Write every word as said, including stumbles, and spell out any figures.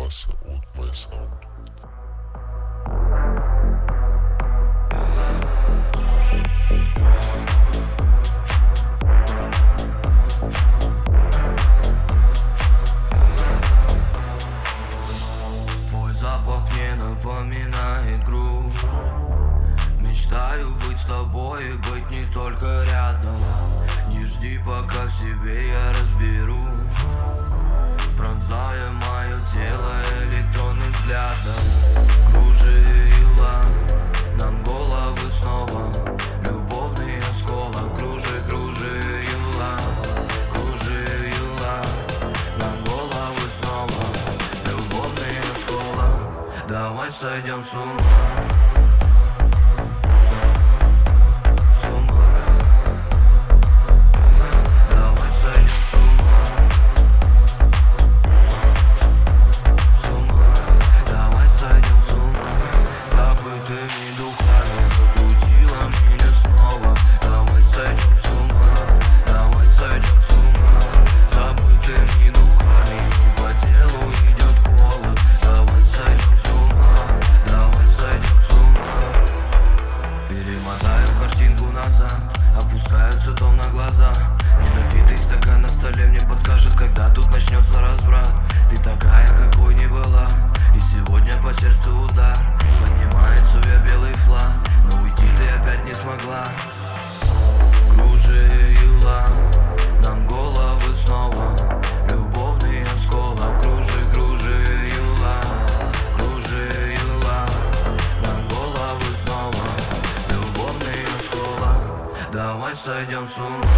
трассы от My Sound. Твой запах мне напоминает грусть. Мечтаю быть с тобой и быть не только рядом. Не жди, пока в себе я разберу, пронзая мое тело электронным взглядом. Кружила нам головы снова любовный осколок. Кружи, кружила, кружила нам головы снова любовный осколок. Давай сойдем с ума. Опускаются тон на глаза. Недопитый стакан на столе мне подскажет, когда тут начнется разврат. Ты такая, какой не была, и сегодня по сердцу удар. Поднимает себе белый флаг, но уйти ты опять не смогла. Кружила нам головы снова любовный осколок. Кружи, кружила, кружила нам головы снова любовный осколок. Давай сойдем с ума.